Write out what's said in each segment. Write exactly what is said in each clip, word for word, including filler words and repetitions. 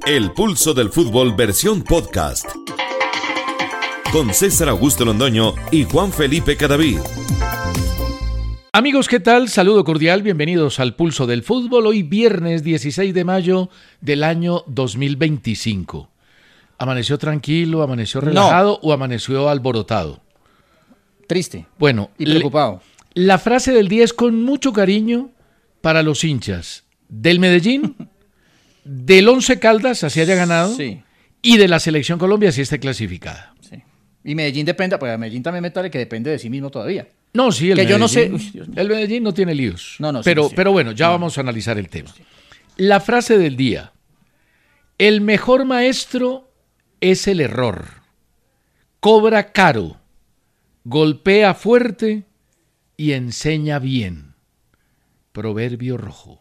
El Pulso del Fútbol versión podcast. Con César Augusto Londoño y Juan Felipe Cadavid. Amigos, ¿qué tal? Saludo cordial, bienvenidos al Pulso del Fútbol. Hoy viernes dieciséis de mayo del año dos mil veinticinco. ¿Amaneció tranquilo, amaneció relajado no. o amaneció alborotado? Triste. Bueno, y preocupado. Le, la frase del día es con mucho cariño para los hinchas del Medellín, del Once Caldas, así haya ganado, sí. y de la Selección Colombia, si esté clasificada. Sí. Y Medellín depende, pues a Medellín también me tale que depende de sí mismo todavía. No, sí, el que Medellín, yo no sé. Uy, Dios mío. El Medellín no tiene líos. No, no, pero, sí, sí. pero bueno, ya no. vamos a analizar el tema. La frase del día. El mejor maestro es el error. Cobra caro, golpea fuerte y enseña bien. Proverbio rojo.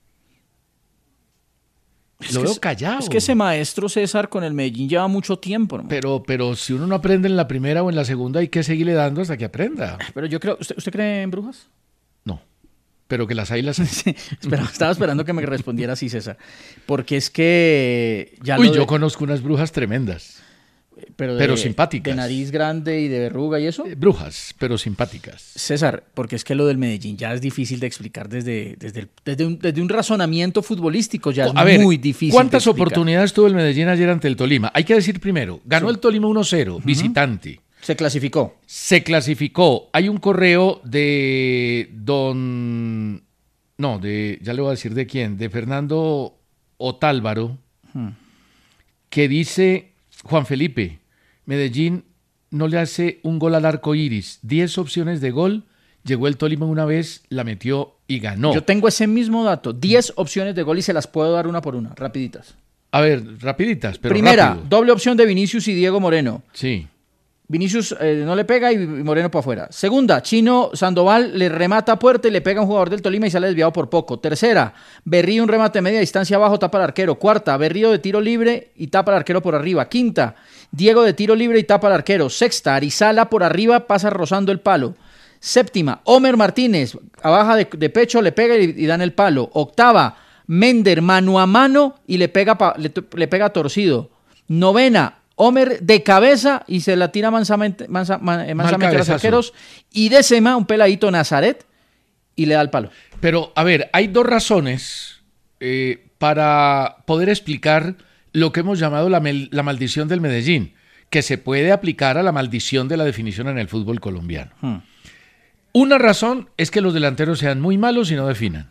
Es Lo que veo es, callado. Es que ese maestro César con el Medellín lleva mucho tiempo, hermano. Pero, pero si uno no aprende en la primera o en la segunda, hay que seguirle dando hasta que aprenda. Pero yo creo, ¿usted, usted cree en brujas? No, pero que las hay las... Sí, espera, estaba esperando que me respondiera así, César. Porque es que... ya Uy, lo de, yo conozco unas brujas tremendas. Pero, de, pero simpáticas. De nariz grande y de verruga y eso. Eh, brujas, pero simpáticas. César, porque es que lo del Medellín ya es difícil de explicar desde, desde, el, desde, un, desde un razonamiento futbolístico, ya es A ver, muy difícil. ¿cuántas oportunidades tuvo el Medellín ayer ante el Tolima? Hay que decir primero, ganó sí. el Tolima uno cero, uh-huh. visitante. Se clasificó. Se clasificó. Hay un correo de don... No, de ya le voy a decir de quién, de Fernando Otálvaro, uh-huh. que dice... Juan Felipe, Medellín no le hace un gol al arco iris. Diez opciones de gol, llegó el Tolima una vez, la metió y ganó. Yo tengo ese mismo dato, diez opciones de gol y se las puedo dar una por una, rapiditas. A ver, rapiditas, pero Primera, rápido. Doble opción de Vinicius y Diego Moreno. Sí. Vinicius eh, no le pega y Moreno para afuera. Segunda, Chino Sandoval le remata a puerta y le pega a un jugador del Tolima y sale desviado por poco. Tercera, Berrío un remate de media distancia abajo, tapa al arquero. Cuarta, Berrío de tiro libre y tapa al arquero por arriba. Quinta, Diego de tiro libre y tapa al arquero. Sexta, Arizala por arriba, pasa rozando el palo. Séptima, Homer Martínez, abaja de, de pecho, le pega y, y dan el palo. Octava, Mender mano a mano y le pega, pa, le, le pega torcido. Novena, Homer de cabeza y se la tira mansamente, mansa, man, mansamente a los arqueros. Y décima, un peladito Nazaret y le da el palo. Pero, a ver, hay dos razones eh, para poder explicar lo que hemos llamado la, la maldición del Medellín, que se puede aplicar a la maldición de la definición en el fútbol colombiano. Hmm. Una razón es que los delanteros sean muy malos y no definan.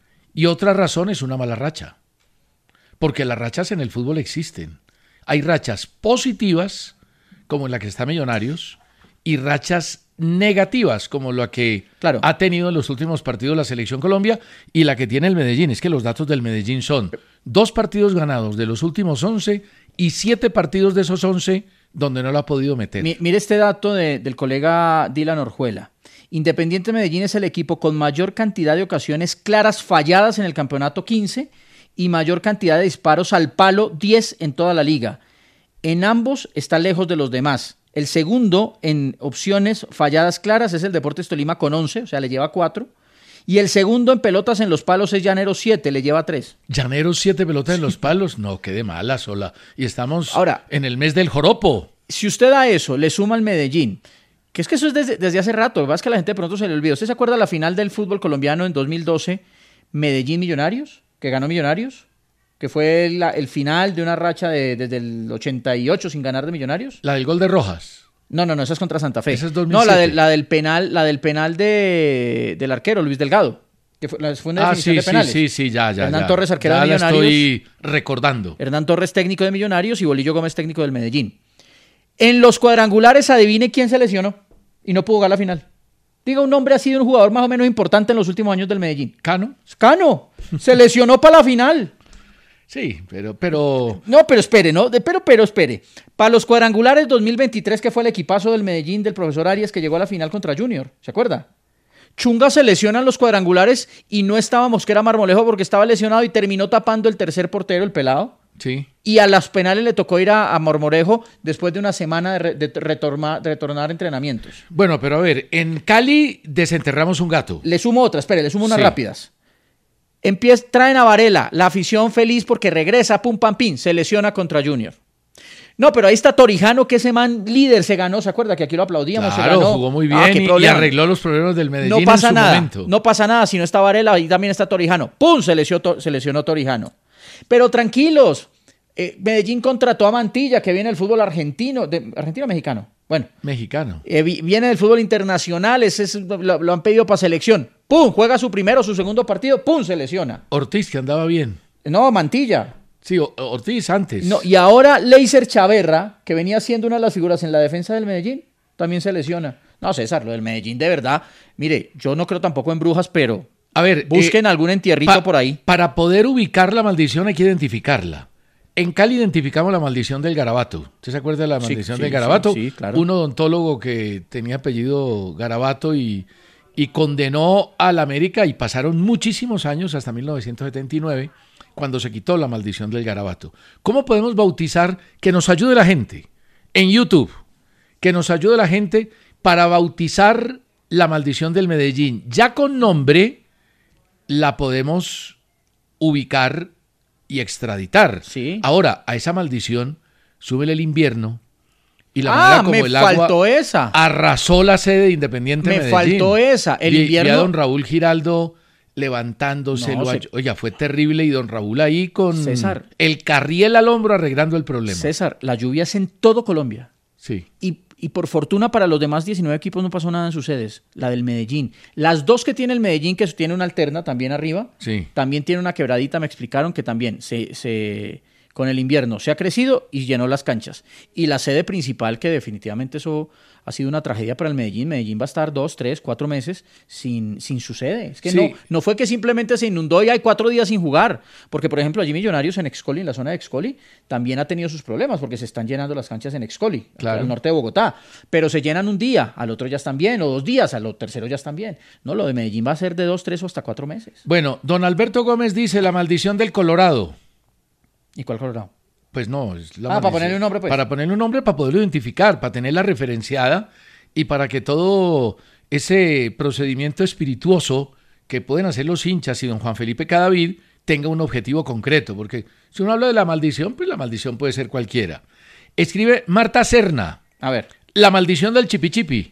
Y otra razón es una mala racha. Porque las rachas en el fútbol existen. Hay rachas positivas, como en la que está Millonarios, y rachas negativas, como la que claro. ha tenido en los últimos partidos la Selección Colombia y la que tiene el Medellín. Es que los datos del Medellín son dos partidos ganados de los últimos once y siete partidos de esos once donde no lo ha podido meter. Mi, mire este dato de, del colega Dylan Orjuela. Independiente Medellín es el equipo con mayor cantidad de ocasiones claras falladas en el campeonato, quince, y mayor cantidad de disparos al palo, diez en toda la liga. En ambos está lejos de los demás. El segundo en opciones falladas claras es el Deportes Tolima con once, o sea, le lleva cuatro. Y el segundo en pelotas en los palos es Llaneros siete, le lleva tres. ¿Llaneros siete pelotas en los palos? No, qué de mala sola. Y estamos ahora en el mes del joropo. Si usted a eso le suma al Medellín, que es que eso es desde, desde hace rato, lo que pasa es que a la gente de pronto se le olvida. ¿Usted se acuerda de la final del fútbol colombiano en dos mil doce, Medellín Millonarios? Que ganó Millonarios, que fue la, el final de una racha de, desde el ochenta y ocho sin ganar de Millonarios. ¿La del gol de Rojas? No, no, no, esa es contra Santa Fe. Esa es dos mil siete. No, la, de, la del penal, la del penal de, del arquero, Luis Delgado, que fue, fue una ah, definición sí, de penales. Sí, sí, sí, ya, ya. Hernán ya. Torres, arquero ya de Millonarios. La estoy recordando. Hernán Torres, técnico de Millonarios, y Bolillo Gómez, técnico del Medellín. En los cuadrangulares, adivine quién se lesionó y no pudo jugar la final. Diga un nombre así de un jugador más o menos importante en los últimos años del Medellín. ¿Cano? Cano. Se lesionó para la final. Sí, pero, pero... No, pero espere, ¿no? De, pero, pero espere. Para los cuadrangulares dos mil veintitrés, que fue el equipazo del Medellín del profesor Arias, que llegó a la final contra Junior, ¿se acuerda? Chunga se lesiona en los cuadrangulares y no estaba Mosquera Marmolejo porque estaba lesionado y terminó tapando el tercer portero, el pelado. Sí. Y a las penales le tocó ir a, a Marmolejo después de una semana de, re, de, retorma, de retornar entrenamientos. Bueno, pero a ver, en Cali desenterramos un gato. Le sumo otra, espere, le sumo unas sí. rápidas. Empieza, traen a Varela, la afición feliz porque regresa, pum, pam, pim, se lesiona contra Junior. No, pero ahí está Torijano, que ese man líder se ganó, ¿se acuerda? Que aquí lo aplaudíamos, claro, se ganó. Jugó muy bien ah, y, y arregló los problemas del Medellín no pasa en su nada, momento. No pasa nada, si no está Varela, ahí también está Torijano. ¡Pum! Se lesionó, se lesionó Torijano. Pero tranquilos, eh, Medellín contrató a Mantilla, que viene del fútbol argentino, de, ¿argentino o mexicano? Bueno. Mexicano. Eh, viene del fútbol internacional, ese es, lo, lo han pedido para selección. ¡Pum! Juega su primero, su segundo partido, ¡pum! Se lesiona. Ortiz, que andaba bien. No, Mantilla. Sí, Ortiz antes. No, y ahora Leiser Chaverra, que venía siendo una de las figuras en la defensa del Medellín, también se lesiona. No, César, lo del Medellín de verdad, mire, yo no creo tampoco en brujas, pero a ver, busquen eh, algún entierrito pa, por ahí. Para poder ubicar la maldición hay que identificarla. En Cali identificamos la maldición del Garabato. ¿Usted se acuerda de la maldición sí, del sí, Garabato? Sí, sí, claro. Un odontólogo que tenía apellido Garabato y, y condenó al América y pasaron muchísimos años hasta mil novecientos setenta y nueve cuando se quitó la maldición del Garabato. ¿Cómo podemos bautizar? Que nos ayude la gente en YouTube, que nos ayude la gente para bautizar la maldición del Medellín. Ya con nombre la podemos ubicar y extraditar. Sí. Ahora, a esa maldición, súbele el invierno y la ah, manera como me el agua faltó esa. arrasó la sede de Independiente Me Medellín. faltó esa. El y, invierno. y a don Raúl Giraldo levantándose. No, se... Oiga, fue terrible y don Raúl ahí con César, el carriel al hombro arreglando el problema. César, la lluvia es en todo Colombia. Sí. Y, y por fortuna para los demás diecinueve equipos no pasó nada en sus sedes. La del Medellín. Las dos que tiene el Medellín, que tiene una alterna también arriba, sí. también tiene una quebradita, me explicaron que también se, se con el invierno se ha crecido y llenó las canchas. Y la sede principal, que definitivamente eso ha sido una tragedia para el Medellín. Medellín va a estar dos, tres, cuatro meses sin, sin su sede. Es que sí. no, no fue que simplemente se inundó y hay cuatro días sin jugar. Porque, por ejemplo, allí Millonarios en Excoli, en la zona de Excoli, también ha tenido sus problemas porque se están llenando las canchas en Excoli, claro. al norte de Bogotá. Pero se llenan un día, al otro ya están bien, o dos días, al tercero ya están bien. No, lo de Medellín va a ser de dos, tres o hasta cuatro meses. Bueno, don Alberto Gómez dice la maldición del Colorado. ¿Y cuál Colorado? Pues no, es la Ah, maldición. para ponerle un nombre, pues. Para ponerle un nombre, para poderlo identificar, para tenerla referenciada y para que todo ese procedimiento espirituoso que pueden hacer los hinchas y don Juan Felipe Cadavid tenga un objetivo concreto, porque si uno habla de la maldición, pues la maldición puede ser cualquiera. Escribe Marta Serna. A ver. La maldición del chipichipi.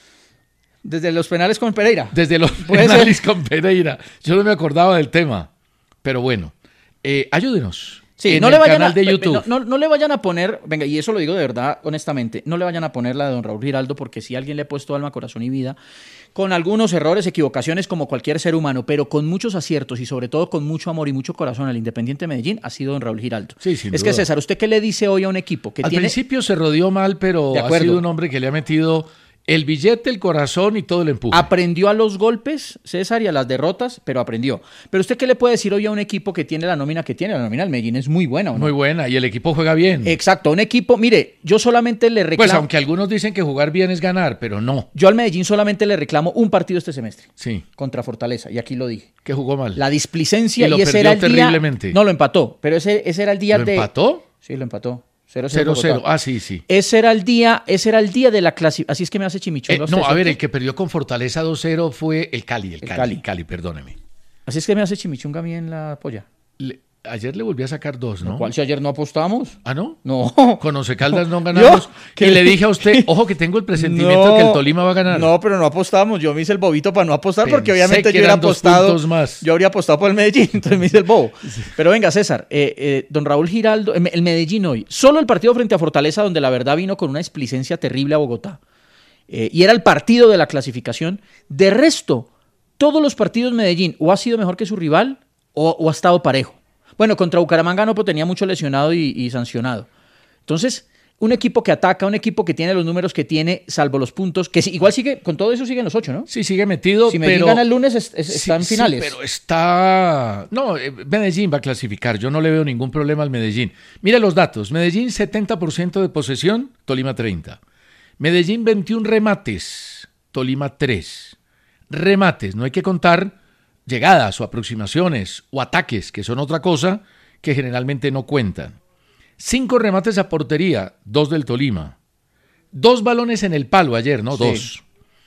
Desde los penales con Pereira. Desde los ¿Puede penales ser? con Pereira. Yo no me acordaba del tema, pero bueno, eh, ayúdenos. Sí, en no el le vayan canal a, de YouTube. No, no, no le vayan a poner, venga, y eso lo digo de verdad, honestamente, no le vayan a poner la de don Raúl Giraldo, porque si alguien le ha puesto alma, corazón y vida, con algunos errores, equivocaciones, como cualquier ser humano, pero con muchos aciertos y sobre todo con mucho amor y mucho corazón al Independiente Medellín, ha sido don Raúl Giraldo. Sí, sin es duda. que, César, ¿usted qué le dice hoy a un equipo que Al tiene... principio se rodeó mal, pero ha sido un hombre que le ha metido el billete, el corazón y todo el empuje. Aprendió a los golpes, César, y a las derrotas, pero aprendió. Pero usted, ¿qué le puede decir hoy a un equipo que tiene la nómina que tiene? La nómina del Medellín es muy buena, ¿o no? Muy buena, y el equipo juega bien. Exacto, un equipo, mire, yo solamente le reclamo... Pues aunque algunos dicen que jugar bien es ganar, pero no. Yo al Medellín solamente le reclamo un partido este semestre. Sí. Contra Fortaleza, y aquí lo dije. Que jugó mal. La displicencia, y, lo y ese perdió era el terriblemente. día... No, lo empató, pero ese, ese era el día ¿Lo de... empató? Sí, lo empató. cero cero cero. Ah, sí, sí. Ese era el día, ese era el día de la clasificación. Así es que me hace chimichurro. Eh, no, a ver, el que perdió con Fortaleza dos cero fue el Cali, el, El Cali, Cali. Cali, perdóneme. Así es que me hace chimichunga a mí en la polla. Le- ayer le volví a sacar dos, ¿no? ¿Cuál? Si ayer no apostamos. ¿Ah, no? No. Con Once Caldas no ganamos. ¿Qué? Y le dije a usted, ojo que tengo el presentimiento No, de que el Tolima va a ganar. No, pero no apostamos. Yo me hice el bobito para no apostar Pensé porque obviamente que yo hubiera eran dos apostado. puntos más. Yo habría apostado por el Medellín, entonces me hice el bobo. Pero venga, César, eh, eh, don Raúl Giraldo, el el Medellín hoy, solo el partido frente a Fortaleza, donde la verdad vino con una displicencia terrible a Bogotá. Eh, y era el partido de la clasificación. De resto, todos los partidos Medellín o ha sido mejor que su rival o, o ha estado parejo. Bueno, contra Bucaramanga no, pues tenía mucho lesionado y, y sancionado. Entonces, un equipo que ataca, un equipo que tiene los números que tiene, salvo los puntos, que si- igual sigue, con todo eso siguen los ocho, ¿no? Sí, sigue metido, Si Medellín pero... gana el lunes, es- es- Sí, está en sí, finales. pero está... No, eh, Medellín va a clasificar. Yo no le veo ningún problema al Medellín. Mira los datos. Medellín setenta por ciento de posesión, Tolima treinta. Medellín veintiún remates, Tolima tres. Remates, no hay que contar llegadas o aproximaciones o ataques, que son otra cosa que generalmente no cuentan. Cinco remates a portería, dos del Tolima. Dos balones en el palo ayer, ¿no? Sí. Dos.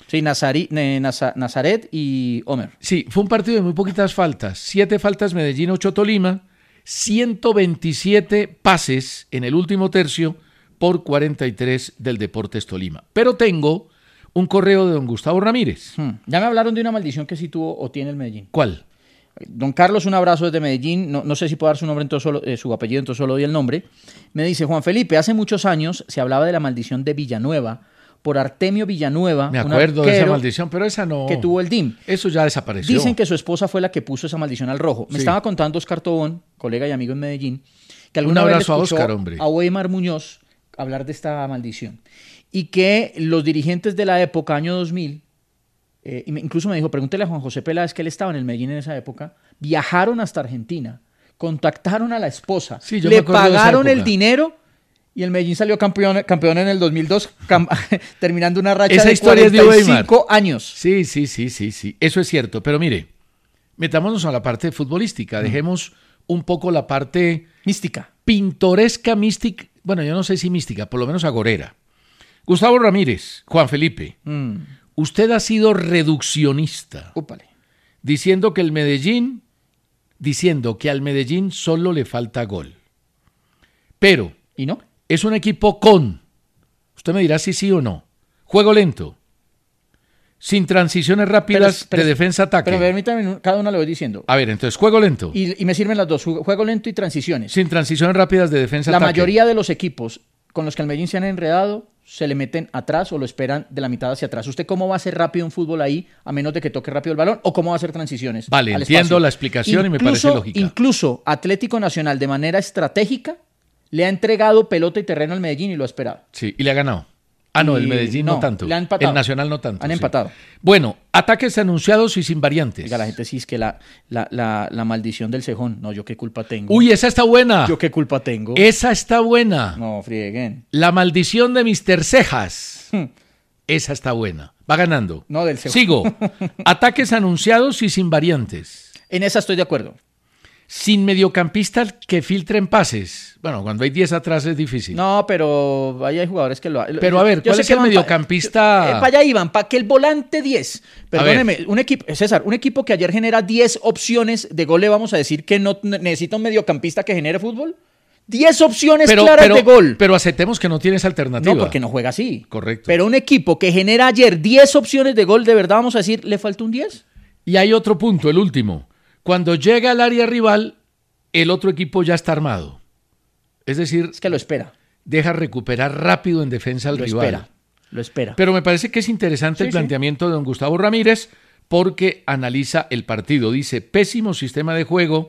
Sí, Nazari, eh, Naza, Nazaret y Homer. Sí, fue un partido de muy poquitas faltas. Siete faltas Medellín, ocho Tolima. ciento veintisiete pases en el último tercio por cuarenta y tres del Deportes Tolima. Pero tengo un correo de don Gustavo Ramírez. Hmm. Ya me hablaron de una maldición que sí tuvo o tiene el Medellín. ¿Cuál? Don Carlos, un abrazo desde Medellín. No, no sé si puedo dar su nombre, entonces solo, eh, su apellido, entonces solo doy el nombre. Me dice, Juan Felipe, hace muchos años se hablaba de la maldición de Villanueva por Artemio Villanueva. Me acuerdo de esa maldición, pero esa no. Que tuvo el D I M. Eso ya desapareció. Dicen que su esposa fue la que puso esa maldición al rojo. Me sí. estaba contando Oscar Tobón, colega y amigo en Medellín, que alguna un vez abrazo le escuchó a Oscar, hombre. a Weimar Muñoz hablar de esta maldición. Y que los dirigentes de la época, año dos mil, eh, incluso me dijo, pregúntele a Juan José Peláez, que él estaba en el Medellín en esa época, viajaron hasta Argentina, contactaron a la esposa, sí, yo le me acuerdo pagaron de esa época. el dinero y el Medellín salió campeón, campeón en el dos mil dos, cam- terminando una racha esa de historia cuarenta y cinco es años. Sí, sí, sí, sí, sí, eso es cierto, pero mire, metámonos a la parte futbolística, mm. dejemos un poco la parte mística, pintoresca, mística, bueno, yo no sé si mística, por lo menos agorera. Gustavo Ramírez, Juan Felipe, mm. usted ha sido reduccionista, Úpale. diciendo que el Medellín, diciendo que al Medellín solo le falta gol. Pero, ¿y no? Es un equipo con, usted me dirá si sí o no, juego lento, sin transiciones rápidas pero, pero, de defensa-ataque. Pero permítame, cada una lo voy diciendo. A ver, entonces, juego lento. Y, y me sirven las dos, juego lento y transiciones. Sin transiciones rápidas de defensa-ataque. La mayoría de los equipos con los que el Medellín se han enredado, se le meten atrás o lo esperan de la mitad hacia atrás. ¿Usted cómo va a hacer rápido un fútbol ahí, a menos de que toque rápido el balón? ¿O cómo va a hacer transiciones? Vale, entiendo espacio? La explicación incluso, y me parece lógica. Incluso Atlético Nacional, de manera estratégica, le ha entregado pelota y terreno al Medellín y lo ha esperado. Sí, y le ha ganado. Ah, no, el Medellín no, no tanto. Le han empatado. El Nacional no tanto. Han sí. empatado. Bueno, ataques anunciados y sin variantes. Oiga, la gente sí es que la, la, la, la maldición del cejón. No, yo qué culpa tengo. Uy, esa está buena. Yo qué culpa tengo. Esa está buena. No, frieguen. La maldición de mister Cejas. Hmm. Esa está buena. Va ganando. No, del cejón. Sigo. Ataques anunciados y sin variantes. En esa estoy de acuerdo. Sin mediocampistas que filtren pases. Bueno, cuando hay diez atrás es difícil. No, pero ahí hay jugadores que lo hacen. Pero a ver, ¿cuál es el mediocampista? Pa, eh, para allá iban, para que el volante diez. Perdóneme, un equipo, César, un equipo que ayer genera diez opciones de gol, ¿le vamos a decir que no necesita un mediocampista que genere fútbol? diez opciones pero, claras pero, de gol. Pero aceptemos que no tienes alternativa. No, porque no juega así. Correcto. Pero un equipo que genera ayer diez opciones de gol, ¿de verdad vamos a decir, le falta un diez? Y hay otro punto, el último. Cuando llega al área rival, el otro equipo ya está armado. Es decir, es que lo espera. Deja recuperar rápido en defensa al lo rival. Espera, lo espera. Pero me parece que es interesante sí, el planteamiento sí. de don Gustavo Ramírez porque analiza el partido. Dice, pésimo sistema de juego.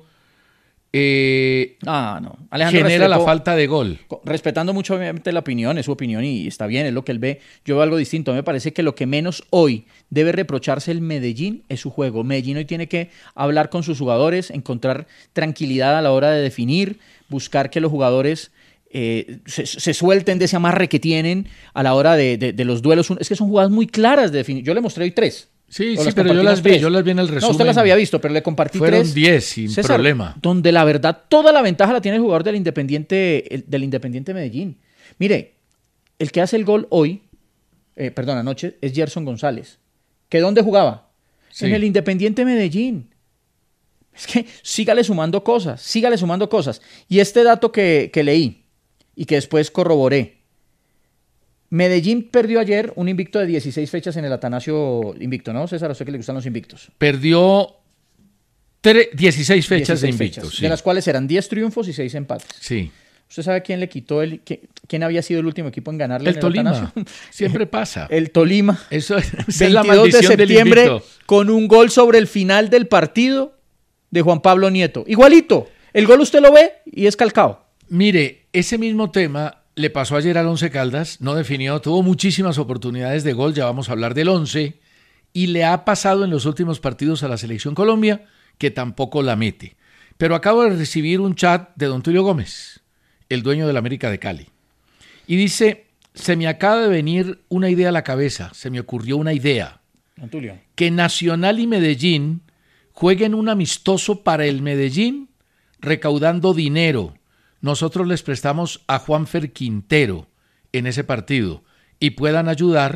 Eh, ah, no. Alejandro genera Restrepo, la falta de gol. Respetando mucho obviamente la opinión, es su opinión y está bien, es lo que él ve. Yo veo algo distinto. Me parece que lo que menos hoy debe reprocharse el Medellín es su juego. Medellín hoy tiene que hablar con sus jugadores, encontrar tranquilidad a la hora de definir, buscar que los jugadores eh, se, se suelten de ese amarre que tienen a la hora de, de, de los duelos. Es que son jugadas muy claras de definir. Yo le mostré hoy tres. Sí, sí, pero yo las vi, yo las vi en el resumen. No, usted las había visto, pero le compartí Fueron tres. diez, sin César, problema. Donde la verdad, toda la ventaja la tiene el jugador del Independiente, el, del Independiente Medellín. Mire, el que hace el gol hoy, eh, perdón, anoche, es Gerson González. ¿Que dónde jugaba? Sí. En el Independiente Medellín. Es que sígale sumando cosas, sígale sumando cosas. Y este dato que, que leí y que después corroboré. Medellín perdió ayer un invicto de dieciséis fechas en el Atanasio invicto, ¿no, César? A usted que le gustan los invictos. Perdió tre- dieciséis fechas dieciséis de invictos. Fechas, sí. De las cuales eran diez triunfos y seis empates. Sí. ¿Usted sabe quién le quitó el... quién había sido el último equipo en ganarle el en el Tolima. Atanasio? Siempre pasa. El Tolima. Eso es, es veintidós la maldición de septiembre del invicto. Con un gol sobre el final del partido de Juan Pablo Nieto. Igualito. El gol usted lo ve y es calcado. Mire, ese mismo tema le pasó ayer al Once Caldas, no definió, tuvo muchísimas oportunidades de gol, ya vamos a hablar del Once, y le ha pasado en los últimos partidos a la Selección Colombia, que tampoco la mete. Pero acabo de recibir un chat de don Tulio Gómez, el dueño del América de Cali, y dice, se me acaba de venir una idea a la cabeza, se me ocurrió una idea, don Tulio, que Nacional y Medellín jueguen un amistoso para el Medellín, recaudando dinero. Nosotros les prestamos a Juanfer Quintero en ese partido y puedan ayudar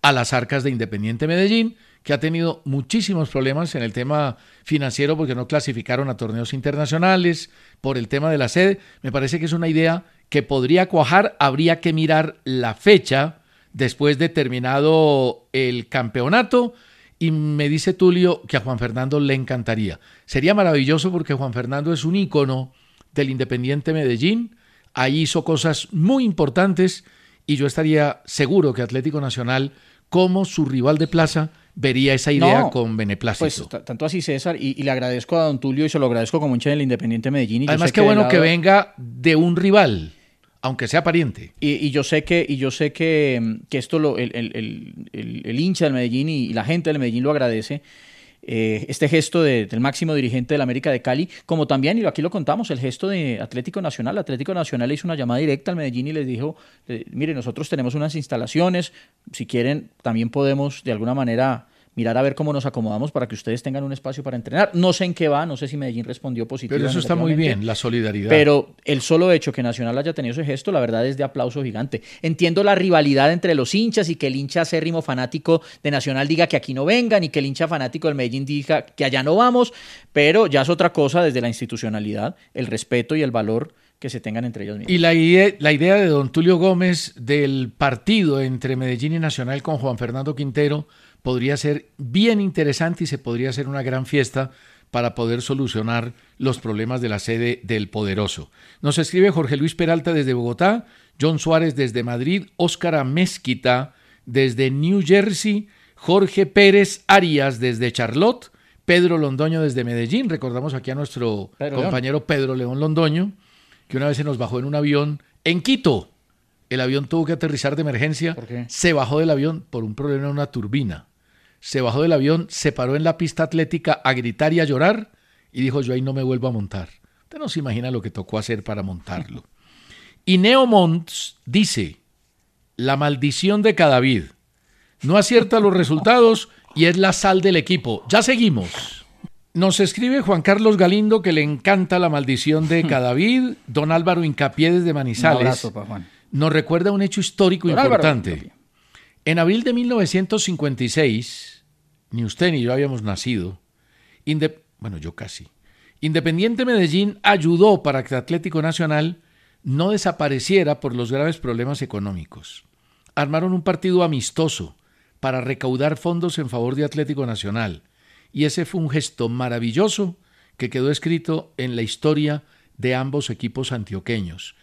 a las arcas de Independiente Medellín, que ha tenido muchísimos problemas en el tema financiero porque no clasificaron a torneos internacionales, por el tema de la sede. Me parece que es una idea que podría cuajar. Habría que mirar la fecha después de terminado el campeonato, y me dice Tulio que a Juan Fernando le encantaría. Sería maravilloso porque Juan Fernando es un ícono del Independiente Medellín, ahí hizo cosas muy importantes y yo estaría seguro que Atlético Nacional, como su rival de plaza, vería esa idea no, con beneplácito. Pues tanto así, César, y, y le agradezco a don Tulio y se lo agradezco como hincha del Independiente Medellín. Y además, qué que bueno lado... que venga de un rival, aunque sea pariente. Y, y yo sé que y yo sé que, que esto lo, el, el, el, el, el hincha del Medellín y, y la gente del Medellín lo agradece. Eh, este gesto de, del máximo dirigente del América de Cali, como también, y aquí lo contamos, el gesto de Atlético Nacional. Atlético Nacional le hizo una llamada directa al Medellín y les dijo, eh, mire, nosotros tenemos unas instalaciones, si quieren también podemos de alguna manera mirar a ver cómo nos acomodamos para que ustedes tengan un espacio para entrenar. No sé en qué va, no sé si Medellín respondió positivamente. Pero eso está muy bien, la solidaridad. Pero el solo hecho que Nacional haya tenido ese gesto, la verdad es de aplauso gigante. Entiendo la rivalidad entre los hinchas y que el hincha acérrimo fanático de Nacional diga que aquí no vengan y que el hincha fanático del Medellín diga que allá no vamos, pero ya es otra cosa desde la institucionalidad, el respeto y el valor que se tengan entre ellos mismos. Y la idea, la idea de don Tulio Gómez del partido entre Medellín y Nacional con Juan Fernando Quintero podría ser bien interesante y se podría hacer una gran fiesta para poder solucionar los problemas de la sede del Poderoso. Nos escribe Jorge Luis Peralta desde Bogotá, John Suárez desde Madrid, Óscar Amezquita desde New Jersey, Jorge Pérez Arias desde Charlotte, Pedro Londoño desde Medellín. Recordamos aquí a nuestro Pedro compañero León. Pedro León Londoño, que una vez se nos bajó en un avión en Quito. El avión tuvo que aterrizar de emergencia. ¿Por qué? Se bajó del avión por un problema en una turbina. Se bajó del avión, se paró en la pista atlética a gritar y a llorar y dijo, yo ahí no me vuelvo a montar. Usted no se imagina lo que tocó hacer para montarlo. Y Neo Monts dice, la maldición de Cadavid. No acierta los resultados y es la sal del equipo. Ya seguimos. Nos escribe Juan Carlos Galindo que le encanta la maldición de Cadavid. Don Álvaro Hincapié desde Manizales. Un abrazo, pa Juan. Nos recuerda un hecho histórico Don importante. Álvaro. En abril de mil novecientos cincuenta y seis, ni usted ni yo habíamos nacido, inde- bueno, yo casi, Independiente Medellín ayudó para que Atlético Nacional no desapareciera por los graves problemas económicos. Armaron un partido amistoso para recaudar fondos en favor de Atlético Nacional, y ese fue un gesto maravilloso que quedó escrito en la historia de ambos equipos antioqueños.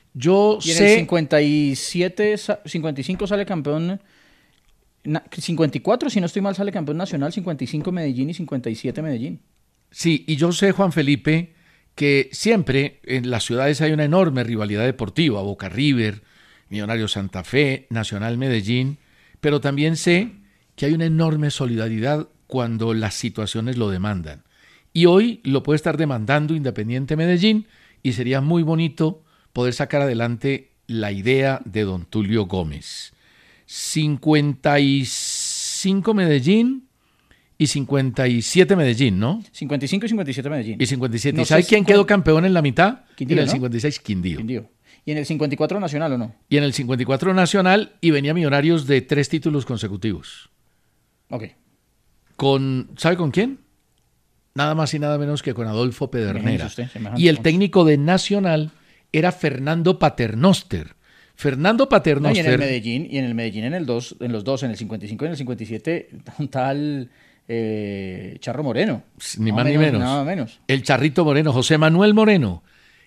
Yo y en sé... el cincuenta y siete, cincuenta y cinco sale campeón, cincuenta y cuatro, si no estoy mal, sale campeón nacional, cincuenta y cinco Medellín y cincuenta y siete Medellín. Sí, y yo sé, Juan Felipe, que siempre en las ciudades hay una enorme rivalidad deportiva, Boca River, Millonarios Santa Fe, Nacional Medellín, pero también sé que hay una enorme solidaridad cuando las situaciones lo demandan. Y hoy lo puede estar demandando Independiente Medellín y sería muy bonito poder sacar adelante la idea de don Tulio Gómez. cincuenta y cinco Medellín y cincuenta y siete Medellín, ¿no? cincuenta y cinco y cincuenta y siete Medellín. Y cincuenta y siete. No ¿Y sabe sé quién si quedó campeón en la mitad? Quindío, en el ¿no? cincuenta y seis, Quindío. Quindío. ¿Y en el cincuenta y cuatro Nacional o no? Y en el cincuenta y cuatro Nacional, y venía Millonarios de tres títulos consecutivos. Ok. Con, ¿sabe con quién? Nada más y nada menos que con Adolfo Pedernera. Usted, y el técnico de Nacional era Fernando Paternoster. Fernando Paternoster. No, y en el Medellín, y en el Medellín en el dos, en los dos, en el cincuenta y cinco y en el cincuenta y siete, un tal eh, Charro Moreno. Ni más ni menos. Nada menos. El Charrito Moreno, José Manuel Moreno.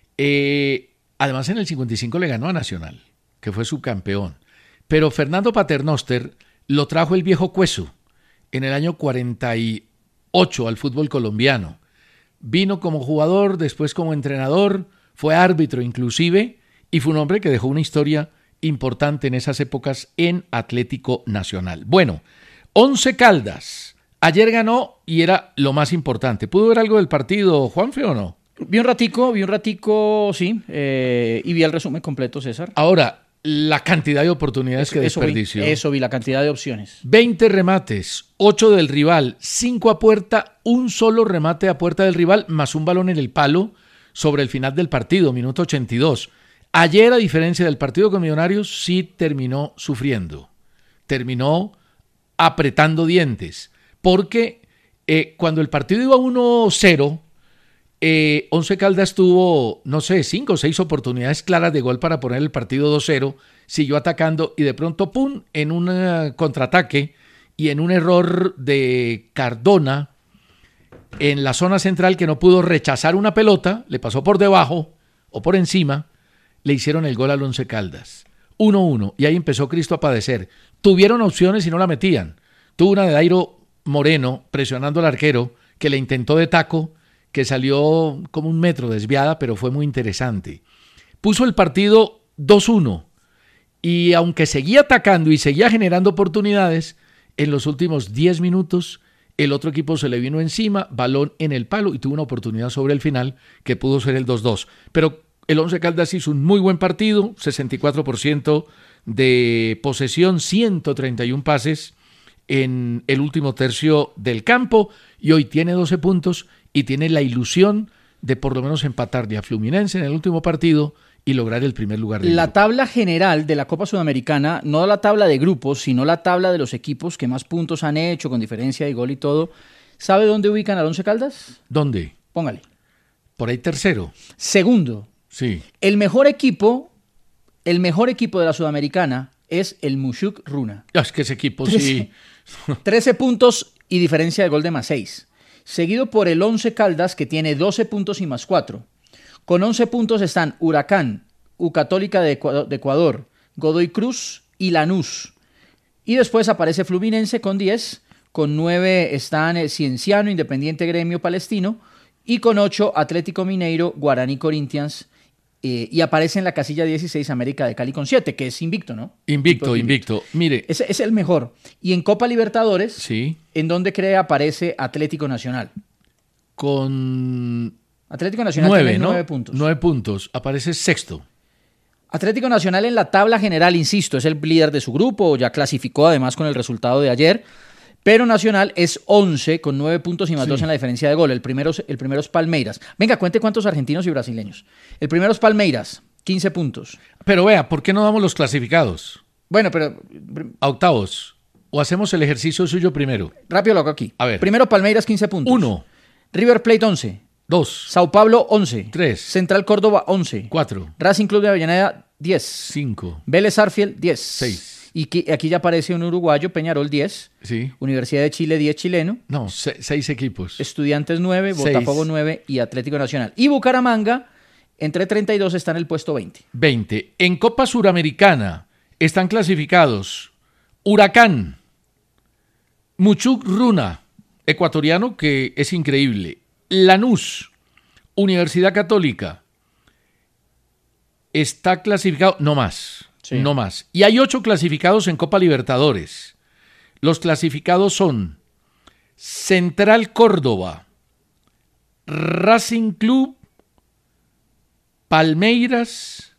Eh, además, en el cincuenta y cinco le ganó a Nacional, que fue subcampeón. Pero Fernando Paternoster lo trajo el viejo Cueso en el año cuarenta y ocho al fútbol colombiano. Vino como jugador, después como entrenador, fue árbitro inclusive, y fue un hombre que dejó una historia importante en esas épocas en Atlético Nacional. Bueno, Once Caldas, ayer ganó y era lo más importante. ¿Pudo ver algo del partido, Juanfe, o no? Vi un ratico, vi un ratico, sí, eh, y vi el resumen completo, César. Ahora, la cantidad de oportunidades eso, que desperdició. Eso vi, eso vi, la cantidad de opciones. veinte remates, ocho del rival, cinco a puerta, un solo remate a puerta del rival, más un balón en el palo sobre el final del partido, minuto ochenta y dos. Ayer, a diferencia del partido con Millonarios, sí terminó sufriendo. Terminó apretando dientes, porque eh, cuando el partido iba uno cero, eh, Once Caldas tuvo, no sé, cinco o seis oportunidades claras de gol para poner el partido dos cero, siguió atacando y de pronto, pum, en un uh, contraataque y en un error de Cardona en la zona central que no pudo rechazar una pelota, le pasó por debajo o por encima, le hicieron el gol al Once Caldas. uno uno, y ahí empezó Cristo a padecer. Tuvieron opciones y no la metían. Tuvo una de Dairo Moreno presionando al arquero, que le intentó de taco, que salió como un metro desviada, pero fue muy interesante. Puso el partido dos uno, y aunque seguía atacando y seguía generando oportunidades, en los últimos diez minutos el otro equipo se le vino encima, balón en el palo, y tuvo una oportunidad sobre el final que pudo ser el dos dos. Pero el Once Caldas hizo un muy buen partido, sesenta y cuatro por ciento de posesión, ciento treinta y uno pases en el último tercio del campo, y hoy tiene doce puntos y tiene la ilusión de por lo menos empatarle a Fluminense en el último partido y lograr el primer lugar del La grupo. tabla general de la Copa Sudamericana, no la tabla de grupos, sino la tabla de los equipos que más puntos han hecho, con diferencia de gol y todo. ¿Sabe dónde ubican al Once Caldas? ¿Dónde? Póngale. Por ahí tercero. Segundo. Sí. El mejor equipo, el mejor equipo de la Sudamericana es el Mushuk Runa. Es que ese equipo sí. trece puntos y diferencia de gol de más seis. Seguido por el Once Caldas, que tiene doce puntos y más cuatro. Con once puntos están Huracán, U Católica de Ecuador, Godoy Cruz y Lanús. Y después aparece Fluminense con diez, con nueve están Cienciano, Independiente Gremio Palestino, y con ocho Atlético Mineiro, Guaraní Corinthians, eh, y aparece en la casilla dieciséis América de Cali con siete, que es invicto, ¿no? Invicto, invicto, invicto. Mire. Ese es el mejor. Y en Copa Libertadores, sí. ¿En dónde cree aparece Atlético Nacional? Con Atlético Nacional nueve, tiene ¿no? nueve puntos. Nueve puntos. Aparece sexto. Atlético Nacional en la tabla general, insisto, es el líder de su grupo, ya clasificó además con el resultado de ayer, pero Nacional es once con nueve puntos y más Sí. dos en la diferencia de gol. El primero, el primero es Palmeiras. Venga, cuente cuántos argentinos y brasileños. El primero es Palmeiras, quince puntos. Pero vea, ¿por qué no damos los clasificados? Bueno, pero A octavos. ¿O hacemos el ejercicio suyo primero? rápido lo hago aquí. A ver. Primero Palmeiras, quince puntos. Uno, River Plate, once. dos, Sao Paulo, once. Tres. Central Córdoba, once. cuatro, Racing Club de Avellaneda, diez. cinco, Vélez Arfield, diez. Seis. Y que- aquí ya aparece un uruguayo, Peñarol, diez. sí. Universidad de Chile, diez chileno. No, se- seis equipos. Estudiantes, nueve. Seis. Botafogo, nueve. Y Atlético Nacional. Y Bucaramanga, entre treinta y dos, está en el puesto veinte. veinte. En Copa Suramericana están clasificados Huracán, Mushuk Runa, ecuatoriano, que es increíble, Lanús, Universidad Católica, está clasificado, no más, Sí. no más. Y hay ocho clasificados en Copa Libertadores. Los clasificados son Central Córdoba, Racing Club, Palmeiras,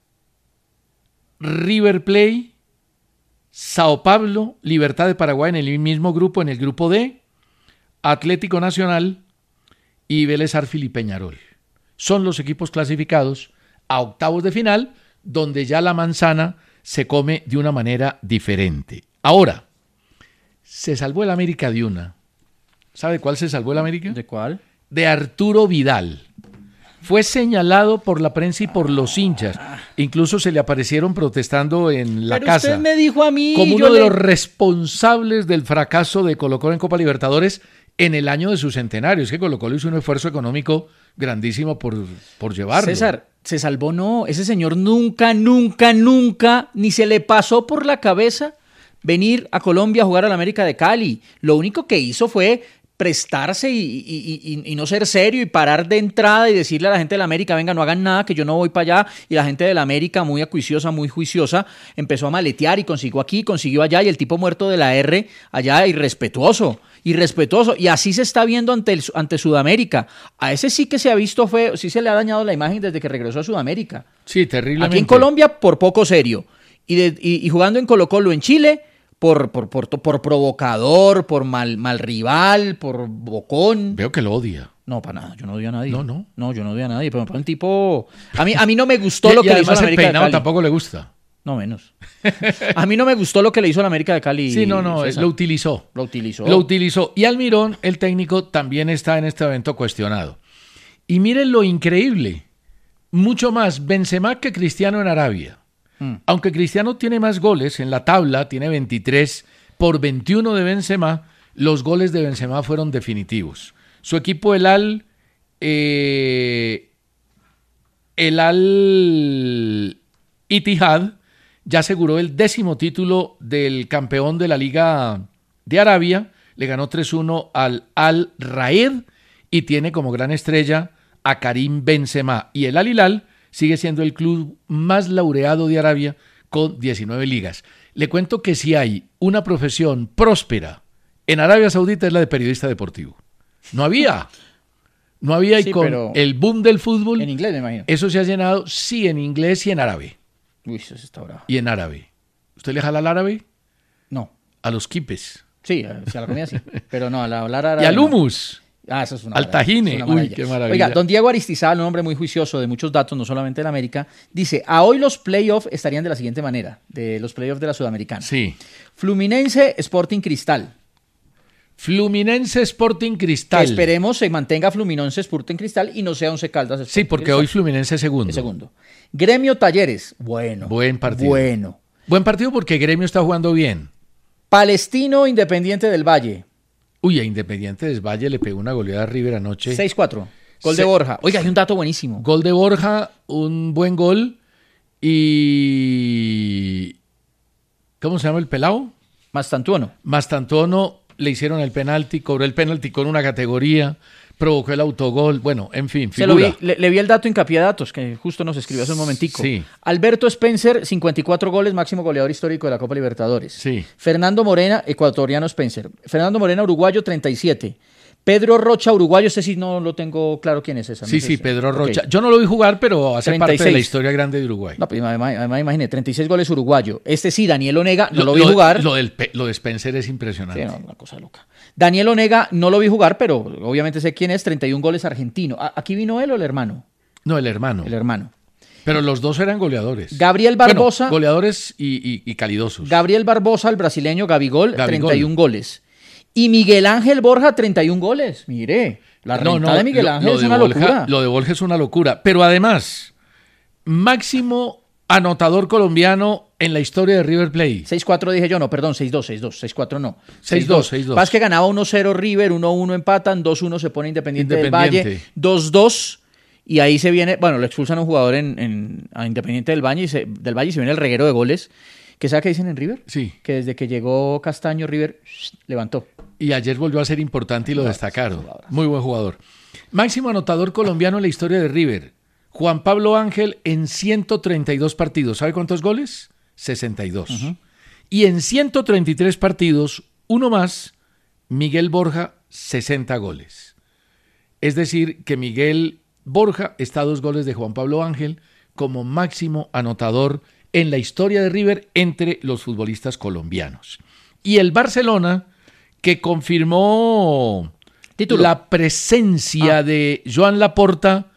River Plate, Sao Paulo, Libertad de Paraguay en el mismo grupo, en el grupo D, Atlético Nacional y Vélez Arfield y Peñarol. Son los equipos clasificados a octavos de final, donde ya la manzana se come de una manera diferente. Ahora, se salvó el América de una. ¿Sabe cuál se salvó el América? ¿De cuál? De Arturo Vidal. Fue señalado por la prensa y por los hinchas. Incluso se le aparecieron protestando en la Pero casa. usted me dijo a mí. Como yo uno de le- los responsables del fracaso de Colo-Colo en Copa Libertadores en el año de su centenario. Es que Colo-Colo hizo un esfuerzo económico grandísimo por, por llevarlo. César, se salvó, no. Ese señor nunca, nunca, nunca, ni se le pasó por la cabeza venir a Colombia a jugar a la América de Cali. Lo único que hizo fue prestarse y, y- y- y no ser serio y parar de entrada y decirle a la gente de la América, venga, no hagan nada, que yo no voy para allá. Y la gente de la América, muy acuiciosa, muy juiciosa, empezó a maletear y consiguió aquí, consiguió allá, y el tipo muerto de la R allá, irrespetuoso, irrespetuoso. Y así se está viendo ante, el, ante Sudamérica. A ese sí que se ha visto feo, sí se le ha dañado la imagen desde que regresó a Sudamérica. Sí, terriblemente. Aquí en Colombia, por poco serio. Y, de- y- y jugando en Colo-Colo en Chile, por, por, por, por provocador, por mal, mal rival, por bocón. Veo que lo odia. No, para nada, yo no odio a nadie. No, no. No, yo no odio a nadie, pero me parece un tipo... A mí, a mí no me gustó Y- lo y que le hizo a además la el América de peinado Cali. tampoco le gusta. No, menos. A mí no me gustó lo que le hizo a la América de Cali. Sí, no, no, César. lo utilizó. Lo utilizó. Lo utilizó. Y Almirón, el técnico, también está en este evento cuestionado. Y miren lo increíble. Mucho más Benzema que Cristiano en Arabia. Mm. Aunque Cristiano tiene más goles en la tabla, tiene veintitrés por veintiuno de Benzema, los goles de Benzema fueron definitivos. Su equipo, el Al... Eh, el Al Ittihad ya aseguró el décimo título del campeón de la Liga de Arabia, le ganó tres uno al Al Raed y tiene como gran estrella a Karim Benzema. Y el Al Hilal sigue siendo el club más laureado de Arabia con diecinueve ligas. Le cuento que si hay una profesión próspera en Arabia Saudita es la de periodista deportivo. No había... No había, y sí, con el boom del fútbol... En inglés, me imagino. Eso se ha llenado, sí, en inglés y en árabe. Uy, eso está bravo. Y en árabe. ¿Usted le jala al árabe? No. A los quipes. Sí, a la comida sí. Pero no, al hablar árabe... Y al hummus. No. Ah, eso es una Al tajine. Uy, qué maravilla. Oiga, don Diego Aristizábal, un hombre muy juicioso de muchos datos, no solamente de la América, dice, a hoy los playoffs estarían de la siguiente manera, de los playoffs de la Sudamericana. Sí. Fluminense, Sporting Cristal. Fluminense Sporting Cristal. Que esperemos se mantenga Fluminense Sporting Cristal y no sea Once Caldas Sporting Sí, porque Cristal. hoy Fluminense es segundo. Es segundo. Gremio Talleres. Bueno. Buen partido. Bueno. Buen partido porque Gremio está jugando bien. Palestino Independiente del Valle. Uy, a Independiente del Valle le pegó una goleada a River anoche. seis cuatro. Gol Se... de Borja. Oiga, hay un dato buenísimo. Gol de Borja, un buen gol. Y... ¿Cómo se llama el pelao? Mastantuono. Mastantuono. Le hicieron el penalti, cobró el penalti con una categoría, provocó el autogol, bueno, en fin, figura. Se lo vi, le, le vi el dato hincapié a datos, que justo nos escribió hace un momentico. Sí. Alberto Spencer, cincuenta y cuatro goles, máximo goleador histórico de la Copa Libertadores. Sí. Fernando Morena, ecuatoriano Spencer. Fernando Morena, uruguayo, treinta y siete. Pedro Rocha, uruguayo, ese sí no lo tengo claro quién es ese. Sí, no sí, sé. Pedro Rocha. Okay. Yo no lo vi jugar, pero hace treinta y seis. parte de la historia grande de Uruguay. No, pues además, además imagínate, treinta y seis goles uruguayo. Este sí, Daniel Onega, no lo, lo vi lo, jugar. Lo, del, lo de Spencer es impresionante. Sí, no, una cosa loca. Daniel Onega, no lo vi jugar, pero obviamente sé quién es, treinta y uno goles argentino. ¿Aquí vino él o el hermano? No, el hermano. El hermano. Pero los dos eran goleadores. Gabriel Barbosa. Bueno, goleadores y, y, y calidosos. Gabriel Barbosa, el brasileño, Gabigol, Gabigol, treinta y uno goles. Y Miguel Ángel Borja, treinta y uno goles. Mire, la renta no, no, de Miguel Ángel lo, lo es una Borja, locura. Lo de Borja es una locura. Pero además, máximo anotador colombiano en la historia de River Plate. seis cuatro dije yo, no, perdón, seis dos, seis dos, seis cuatro no. seis dos, seis dos. Pasa que ganaba uno cero River, uno uno empatan, dos uno se pone Independiente, Independiente. del Valle, dos dos y ahí se viene, bueno, le expulsan a un jugador en, en, a Independiente del Valle, y se, del Valle y se viene el reguero de goles. ¿Qué sabe qué dicen en River? Sí. Que desde que llegó Castaño, River levantó. Y ayer volvió a ser importante y lo destacaron. Muy buen jugador. Máximo anotador colombiano en la historia de River. Juan Pablo Ángel en ciento treinta y dos partidos. ¿Sabe cuántos goles? sesenta y dos. Uh-huh. Y en ciento treinta y tres partidos, uno más, Miguel Borja, sesenta goles. Es decir, que Miguel Borja está a dos goles de Juan Pablo Ángel como máximo anotador en la historia de River entre los futbolistas colombianos. Y el Barcelona, que confirmó Título. la presencia ah. de Joan Laporta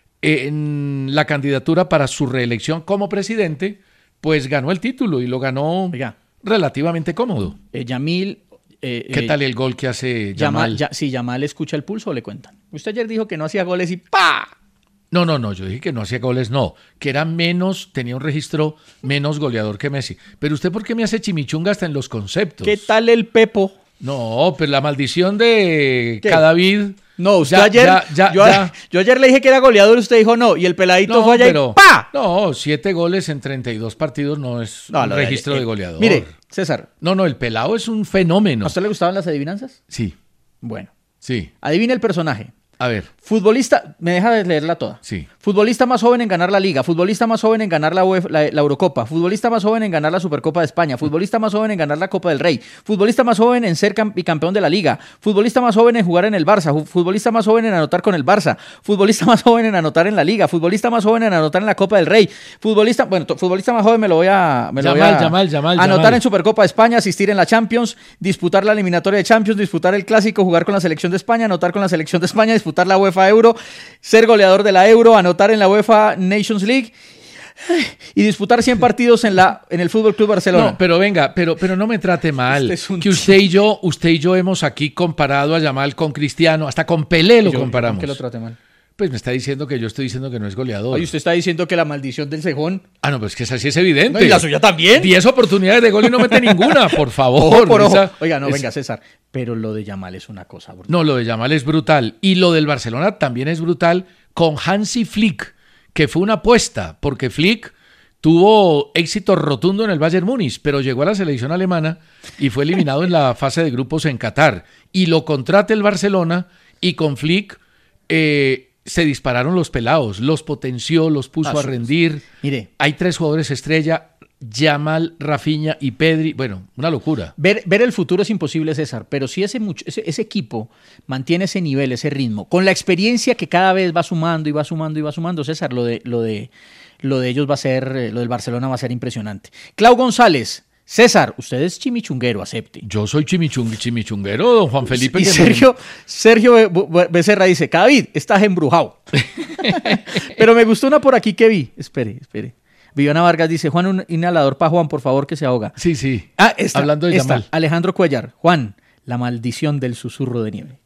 en la candidatura para su reelección como presidente, pues ganó el título y lo ganó Oiga. relativamente cómodo. Eh, Yamil... Eh, ¿Qué tal el gol que hace Yamal? Yamal ya, si Yamal escucha el pulso, le cuentan. Usted ayer dijo que no hacía goles y ¡pa! No, no, no, yo dije que no hacía goles, no, que era menos, tenía un registro menos goleador que Messi. Pero usted, ¿por qué me hace chimichunga hasta en los conceptos? ¿Qué tal el Pepo? No, pero la maldición de ¿Qué? Cadavid... No, usted ya, ayer, ya, ya, yo, ya. yo ayer le dije que era goleador, usted dijo no, y el peladito no, fue allá pero, y ¡pa! No, siete goles en treinta y dos partidos no es no, un no, registro el, el, de goleador. Mire, César. No, no, el pelado es un fenómeno. ¿A usted le gustaban las adivinanzas? Sí. Bueno. Sí. Adivine el personaje. A ver. Futbolista, me deja de leerla toda. Sí. Futbolista más joven en ganar la Liga, futbolista más joven en ganar la, UEFA, la, la Eurocopa, futbolista más joven en ganar la Supercopa de España, futbolista más joven en ganar la Copa del Rey, futbolista más joven en ser bicampeón de la Liga, futbolista más joven en jugar en el Barça, futbolista más joven en anotar con el Barça, futbolista más joven en anotar en la Liga, futbolista más joven en anotar en la Copa del Rey, futbolista, bueno, futbolista más joven me lo voy a, me lo Yamal, voy a Yamal, Yamal, anotar Yamal. en Supercopa de España, asistir en la Champions, disputar la eliminatoria de Champions, disputar el Clásico, jugar con la selección de España, anotar con la selección de España, disputar la UEFA Euro, ser goleador de la Euro, anotar en la UEFA Nations League, y disputar cien partidos en la en el Fútbol Club Barcelona. No, pero venga, pero, pero no me trate mal. Usted es un que usted y yo, usted y yo hemos aquí comparado a Yamal con Cristiano, hasta con Pelé lo Yo- yo, comparamos. ¿por qué lo trate mal? Pues me está diciendo que yo estoy diciendo que no es goleador. Ay, usted está diciendo que la maldición del cejón. Ah, no, pues es que esa sí es evidente. No, y la suya también. Diez oportunidades de gol y no mete ninguna, por favor. Ojo por ojo. Esa- Oiga, no, es- venga, César. Pero lo de Yamal es una cosa brutal. No, lo de Yamal es brutal. Y lo del Barcelona también es brutal con Hansi Flick, que fue una apuesta, porque Flick tuvo éxito rotundo en el Bayern Múnich, pero llegó a la selección alemana y fue eliminado en la fase de grupos en Qatar. Y lo contrata el Barcelona y con Flick eh, se dispararon los pelados, los potenció, los puso Ah, a sí, rendir. Mire, Hay tres jugadores estrella, Yamal, Rafinha y Pedri. Bueno, una locura. ver, ver el futuro es imposible, César, pero si ese, mucho, ese, ese equipo mantiene ese nivel, ese ritmo, con la experiencia que cada vez va sumando y va sumando y va sumando, César, lo de, lo de, lo de ellos va a ser, eh, lo del Barcelona va a ser impresionante. Clau González, César, usted es chimichunguero, acepte. Yo soy chimichung, chimichunguero, don Juan Felipe. Y que me- Sergio, Sergio Be- Be- Becerra dice, David, estás embrujado. Pero me gustó una por aquí que vi. Espere, espere. Viviana Vargas dice, Juan, un inhalador para Juan, por favor, que se ahoga. Sí, sí. Ah, esta, Hablando de esta. Yamal. Alejandro Cuellar, Juan, la maldición del susurro de nieve.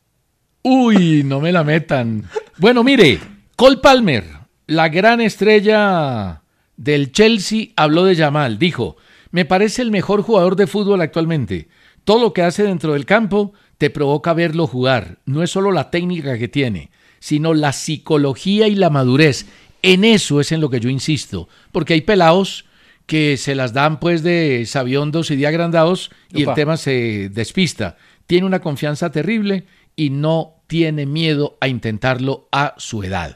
Uy, no me la metan. Bueno, mire, Cole Palmer, la gran estrella del Chelsea, habló de Yamal. Dijo, me parece el mejor jugador de fútbol actualmente. Todo lo que hace dentro del campo te provoca verlo jugar. No es solo la técnica que tiene, sino la psicología y la madurez. En eso es en lo que yo insisto, porque hay pelados que se las dan pues de sabiondos y de agrandados y Upa. el tema se despista. Tiene una confianza terrible y no tiene miedo a intentarlo a su edad.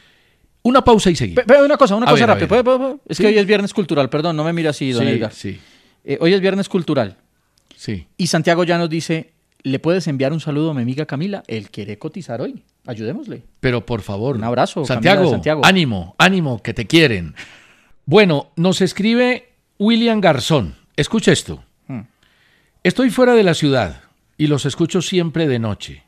Una pausa y seguimos. Pe- Pero una cosa, una A cosa ver, a rápida. ver. ¿Puede- puede- puede? Es Sí. que hoy es viernes cultural, perdón, no me mira así, don Sí, Edgar. sí, Eh, hoy es viernes cultural. sí. Y Santiago ya nos dice, ¿le puedes enviar un saludo a mi amiga Camila? Él quiere cotizar hoy. Ayudémosle. Pero por favor. Un abrazo, Camila Santiago, de Santiago. ánimo, ánimo, que te quieren. Bueno, nos escribe William Garzón. Escucha esto. Hmm. Estoy fuera de la ciudad y los escucho siempre de noche.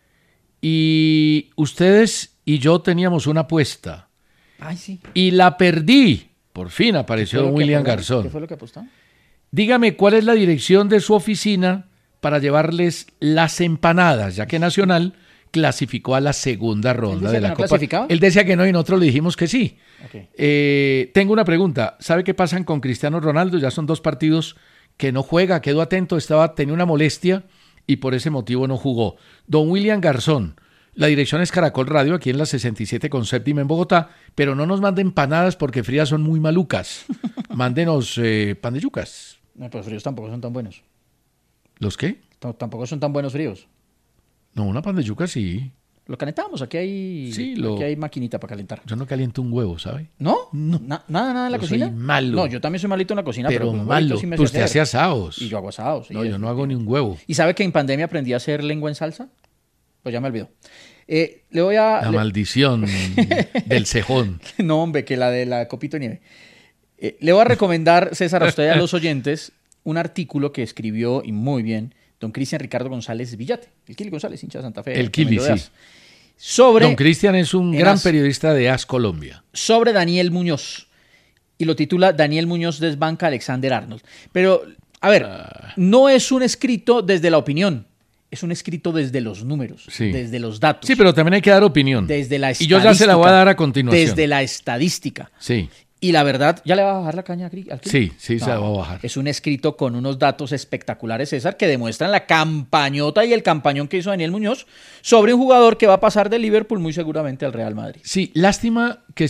Y ustedes y yo teníamos una apuesta Ay, sí. y la perdí. Por fin apareció ¿Qué fue don lo que William apostó? Garzón. ¿Qué fue lo que apostó? Dígame cuál es la dirección de su oficina para llevarles las empanadas, ya que Nacional clasificó a la segunda ronda decía de que la no Copa. clasificaba? Él decía que no y nosotros le dijimos que sí. Ok. Eh, tengo una pregunta. ¿Sabe qué pasan con Cristiano Ronaldo? Ya son dos partidos que no juega, quedó atento, estaba, tenía una molestia y por ese motivo no jugó. Don William Garzón, la dirección es Caracol Radio, aquí en la sesenta y siete con séptima en Bogotá, pero no nos manden empanadas porque frías son muy malucas. Mándenos eh, pan de yucas. No, pero fríos tampoco son tan buenos. ¿Los qué? T- Tampoco son tan buenos fríos. No, una pan de yuca sí. Lo calentamos, aquí hay, Sí, lo- aquí hay maquinita para calentar. Yo no caliento un huevo, ¿sabe? ¿No? Na- ¿Nada, nada en la Yo cocina? soy malo. No, yo también soy malito en la cocina, pero, Pero con un malo. huevito sí me Pues sé usted hacer. hace asados. Y yo hago asados. sí, No, yo es- no hago ni un huevo. ¿Y sabe que en pandemia aprendí a hacer lengua en salsa? Pues ya me olvidó. Eh, le voy a... La le- maldición del cejón. No, hombre, que la de la copito de nieve. Eh, le voy a recomendar, César, a usted y a los oyentes, un artículo que escribió, y muy bien, don Cristian Ricardo González Villate. El Kili González, hincha de Santa Fe. El Kili, tremendo de sí. As. Sobre, Don Cristian es un en gran As- periodista de As Colombia. sobre Daniel Muñoz. Y lo titula Daniel Muñoz desbanca a Alexander Arnold. Pero, a ver, Ah. no es un escrito desde la opinión, es un escrito desde los números, Sí. desde los datos. Sí, pero también hay que dar opinión. Desde la Y estadística. yo ya se la voy a dar a continuación. Desde la estadística. Sí. Y la verdad, ¿ya le va a bajar la caña al Cri- al Cri? Sí, sí, se la va a bajar. Es un escrito con unos datos espectaculares, César, que demuestran la campañota y el campañón que hizo Daniel Muñoz sobre un jugador que va a pasar del Liverpool muy seguramente al Real Madrid. Sí, lástima que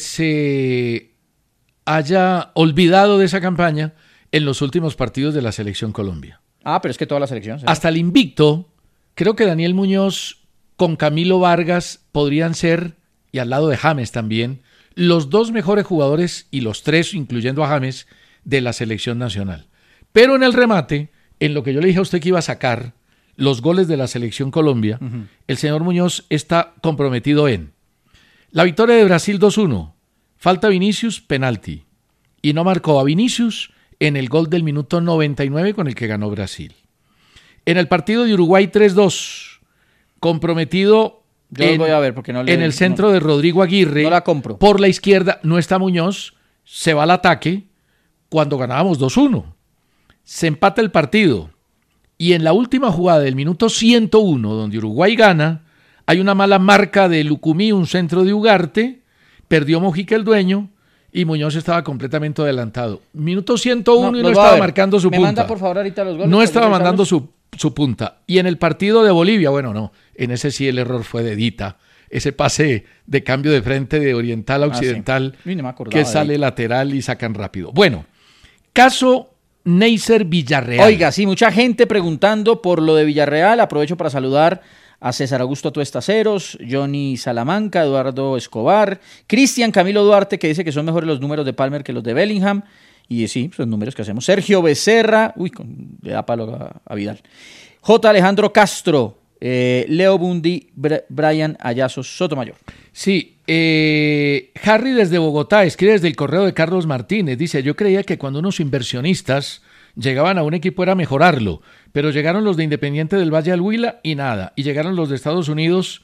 se haya olvidado de esa campaña en los últimos partidos de la Selección Colombia. Ah, pero es que toda la selección. César. Hasta el invicto, creo que Daniel Muñoz con Camilo Vargas podrían ser, y al lado de James también, los dos mejores jugadores, y los tres, incluyendo a James, de la selección nacional. Pero en el remate, en lo que yo le dije a usted que iba a sacar los goles de la selección Colombia, uh-huh. el señor Muñoz está comprometido en la victoria de Brasil dos uno, falta Vinicius, penalti, y no marcó a Vinicius en el gol del minuto noventa y nueve con el que ganó Brasil. En el partido de Uruguay tres dos, comprometido Yo en, voy a ver porque no le, en el centro no, de Rodrigo Aguirre, no la compro. por la izquierda, no está Muñoz, se va al ataque cuando ganábamos dos uno. Se empata el partido y en la última jugada del minuto ciento uno, donde Uruguay gana, hay una mala marca de Lucumí, un centro de Ugarte, perdió Mojica el dueño y Muñoz estaba completamente adelantado. Minuto ciento uno no, y no estaba marcando su Me punta. manda por favor ahorita los goles. No estaba mandando su, su punta. Y en el partido de Bolivia, bueno, no, en ese sí el error fue de Dita. Ese pase de cambio de frente de oriental a occidental, ah, sí. no que sale lateral y sacan rápido. Bueno, caso Neisser Villarreal. Oiga, sí, mucha gente preguntando por lo de Villarreal. Aprovecho para saludar a César Augusto Tuestaceros, Johnny Salamanca, Eduardo Escobar, Cristian Camilo Duarte, que dice que son mejores los números de Palmer que los de Bellingham. Y sí, son números que hacemos. Sergio Becerra, uy, con, le da palo a, a Vidal. J. Alejandro Castro, eh, Leo Bundi, Br- Brian Ayazos Sotomayor. Sí, eh, Harry desde Bogotá escribe desde el correo de Carlos Martínez. Dice, yo creía que cuando unos inversionistas llegaban a un equipo era mejorarlo, pero llegaron los de Independiente del Valle al Huila y nada, y llegaron los de Estados Unidos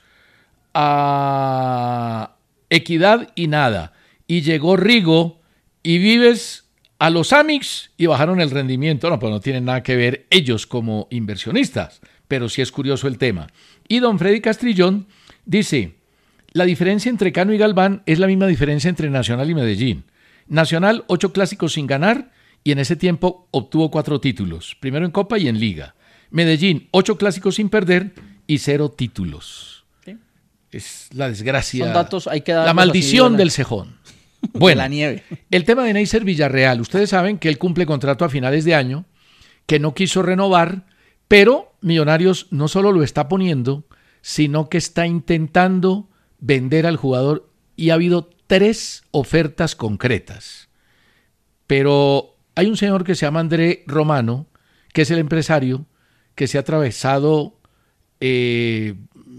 a Equidad y nada, y llegó Rigo y Vives a los Amix y bajaron el rendimiento. No, pues no tienen nada que ver ellos como inversionistas, pero sí es curioso el tema. Y don Freddy Castrillón dice, la diferencia entre Cano y Galván es la misma diferencia entre Nacional y Medellín. Nacional, ocho clásicos sin ganar, y en ese tiempo obtuvo cuatro títulos, primero en Copa y en Liga. Medellín, ocho clásicos sin perder y cero títulos. ¿Sí? Es la desgracia, son datos, hay que darlos la maldición así, del cejón. Bueno, la nieve. El tema de Neisser Villarreal, ustedes saben que él cumple contrato a finales de año, que no quiso renovar, pero Millonarios no solo lo está poniendo, sino que está intentando vender al jugador y ha habido tres ofertas concretas. Pero hay un señor que se llama André Romano, que es el empresario, que se ha atravesado eh,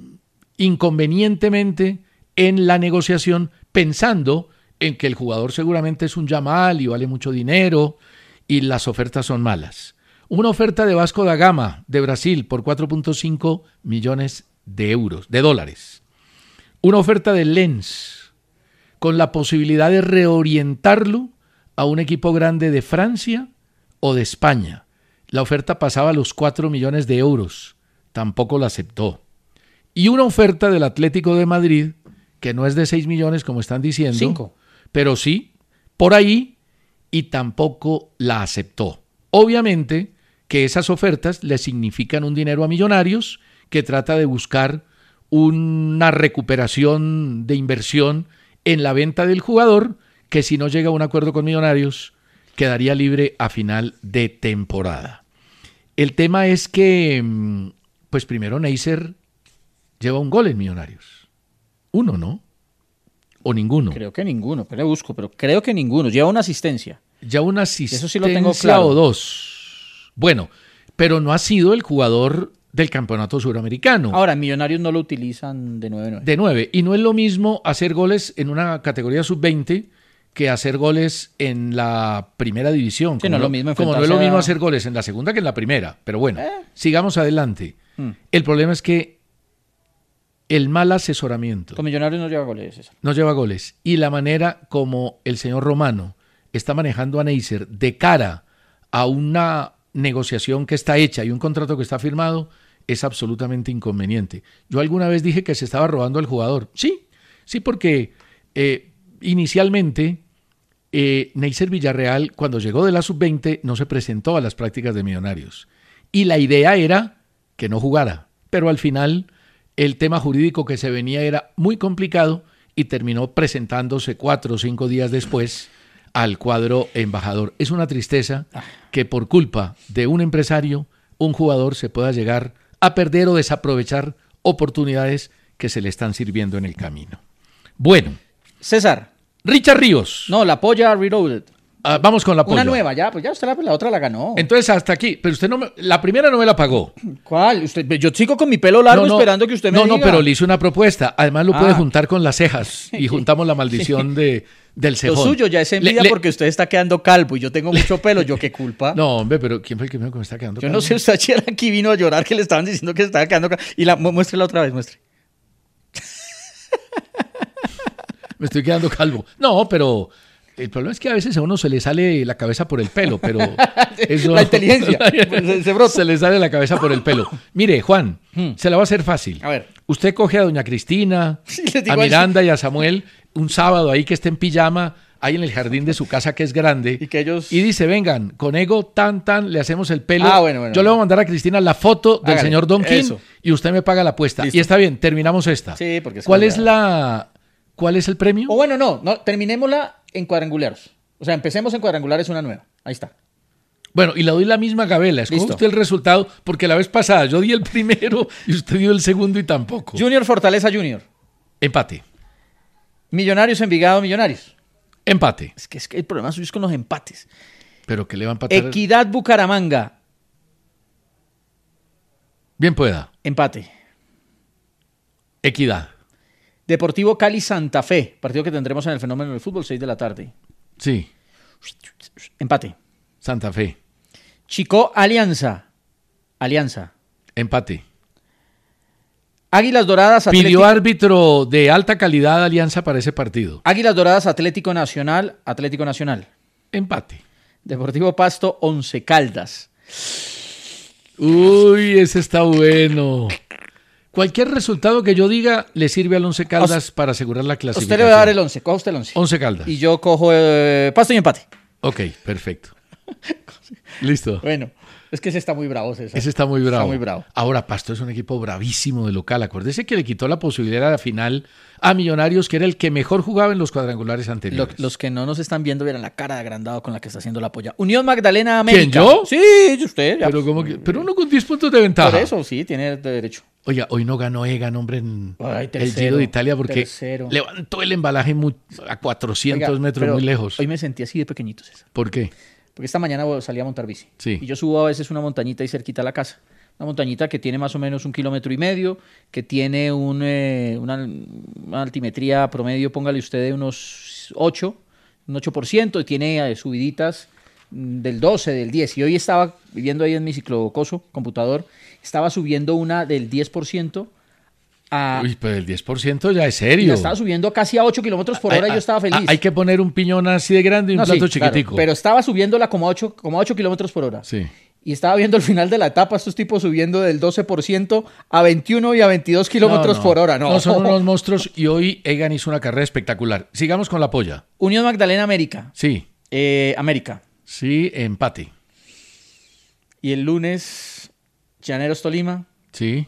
inconvenientemente en la negociación, pensando en que el jugador seguramente es un Yamal y vale mucho dinero y las ofertas son malas. Una oferta de Vasco da Gama de Brasil por cuatro punto cinco millones de euros, de dólares. Una oferta de Lens con la posibilidad de reorientarlo a un equipo grande de Francia o de España. La oferta pasaba a los cuatro millones de euros. Tampoco la aceptó. Y una oferta del Atlético de Madrid, que no es de seis millones como están diciendo, cinco, pero sí, por ahí, y tampoco la aceptó. Obviamente que esas ofertas le significan un dinero a Millonarios que trata de buscar una recuperación de inversión en la venta del jugador, que si no llega a un acuerdo con Millonarios, quedaría libre a final de temporada. El tema es que, pues primero Neisser lleva un gol en Millonarios. Uno, ¿no? ¿O ninguno? Creo que ninguno, pero busco, pero creo que ninguno. Lleva una asistencia. Ya una asistencia Eso sí lo tengo claro. O dos. Bueno, pero no ha sido el jugador del campeonato suramericano. Ahora, Millonarios no lo utilizan de nueve nueve. De nueve. Y no es lo mismo hacer goles en una categoría sub veinte que hacer goles en la primera división. Sí, como no, no, lo mismo como no es lo a... mismo hacer goles en la segunda que en la primera. Pero bueno, eh. sigamos adelante. Hmm. El problema es que el mal asesoramiento. Con Millonarios no lleva goles, César. No lleva goles. Y la manera como el señor Romano está manejando a Neisser de cara a una negociación que está hecha y un contrato que está firmado es absolutamente inconveniente. Yo alguna vez dije que se estaba robando al jugador. Sí, sí, porque eh, inicialmente eh, Neisser Villarreal, cuando llegó de la sub veinte, no se presentó a las prácticas de Millonarios. Y la idea era que no jugara. Pero al final el tema jurídico que se venía era muy complicado y terminó presentándose cuatro o cinco días después al cuadro embajador. Es una tristeza que por culpa de un empresario, un jugador se pueda llegar a perder o desaprovechar oportunidades que se le están sirviendo en el camino. Bueno. César. Richard Ríos. No, la polla Reloaded. Ah, vamos con la polla. Una nueva, ya, pues ya usted la, la otra la ganó. Entonces hasta aquí, pero usted no me, la primera no me la pagó. ¿Cuál? Usted, yo sigo con mi pelo largo no, no, esperando que usted me no, diga. No, no, pero le hice una propuesta. Además lo ah. puede juntar con las cejas y juntamos la maldición de, del cejón. Lo suyo ya es envidia le, le, porque usted está quedando calvo y yo tengo mucho pelo. ¿Yo qué culpa? No, hombre, pero ¿quién fue el que me, que me está quedando yo calvo? Yo no sé, usted ayer aquí vino a llorar que le estaban diciendo que se estaba quedando calvo. Y la, muéstrela otra vez, muestre. Me estoy quedando calvo. No, pero El problema es que a veces a uno se le sale la cabeza por el pelo, pero... Eso, la inteligencia, se, se brota. Se le sale la cabeza por el pelo. Mire, Juan, hmm. se la va a hacer fácil. A ver. Usted coge a doña Cristina, sí, a Miranda y a Samuel, un sábado ahí que esté en pijama, ahí en el jardín de su casa que es grande, y, que ellos... y dice, vengan, con ego, tan, tan, le hacemos el pelo. Ah, bueno, bueno, Yo le voy a mandar a Cristina la foto del Hágale, señor Don King eso. y usted me paga la apuesta. Listo. Y está bien, terminamos esta. Sí, porque es ¿Cuál que es ya... la... ¿Cuál es el premio? O bueno, no, no, terminémosla en cuadrangulares. O sea, empecemos en cuadrangulares una nueva. Ahí está. Bueno, y le doy la misma gabela. Escoge usted el resultado, porque la vez pasada yo di el primero y usted dio el segundo y tampoco. Junior Fortaleza Junior. Empate. Millonarios Envigado Millonarios. Empate. Es que, es que el problema suyo es con los empates. Pero que le va a empatar. Equidad Bucaramanga. Bien pueda. Empate. Equidad. Deportivo Cali Santa Fe. Partido que tendremos en el Fenómeno del Fútbol, seis de la tarde. Sí. Empate. Santa Fe. Chico Alianza. Alianza. Empate. Águilas Doradas Atlético. Pidió árbitro de alta calidad Alianza para ese partido. Águilas Doradas Atlético Nacional. Atlético Nacional. Empate. Deportivo Pasto Once Caldas. Uy, ese está bueno. Cualquier resultado que yo diga le sirve al Once Caldas o, para asegurar la clasificación. Usted le va a dar el once, coja usted el once. Once Caldas. Y yo cojo eh, Pasto y empate. Ok, perfecto. Listo. Bueno, es que ese está muy bravo, César. Ese está muy bravo. Está muy bravo. Ahora, Pasto es un equipo bravísimo de local. Acuérdese que le quitó la posibilidad de la final a Millonarios, que era el que mejor jugaba en los cuadrangulares anteriores. Lo, los que no nos están viendo vieran la cara de agrandado con la que está haciendo la polla. Unión Magdalena América. ¿Quién, yo? Sí, usted. Ya. Pero, ¿cómo que? Pero uno con diez puntos de ventaja. Por eso, sí, tiene derecho. Oiga, hoy no ganó Egan, hombre, en Ay, tercero, el Giro de Italia porque tercero. levantó el embalaje muy, a cuatrocientos Oiga, metros muy lejos. Hoy me sentí así de pequeñito, César. ¿Por qué? Porque esta mañana salí a montar bici. Sí. Y yo subo a veces una montañita ahí cerquita a la casa. Una montañita que tiene más o menos un kilómetro y medio, que tiene un, eh, una, una altimetría promedio, póngale usted, de unos ocho, un ocho por ciento, y tiene eh, subiditas del doce, del diez. Y hoy estaba viviendo ahí en mi ciclocoso, computador, estaba subiendo una del diez por ciento. A... Uy, pero el diez por ciento ya es serio. Y la estaba subiendo casi a ocho kilómetros por hora y yo estaba feliz. Hay que poner un piñón así de grande y un no, plato sí, chiquitico. Claro, pero estaba subiéndola como a ocho, como a ocho kilómetros por hora. Sí. Y estaba viendo el final de la etapa, estos tipos subiendo del doce por ciento a veintiuno y a veintidós kilómetros no, no. por hora. No, no son unos monstruos y hoy Egan hizo una carrera espectacular. Sigamos con la polla. Unión Magdalena América. Sí. Eh, América. Sí, empate. Y el lunes, Llaneros Tolima. Sí.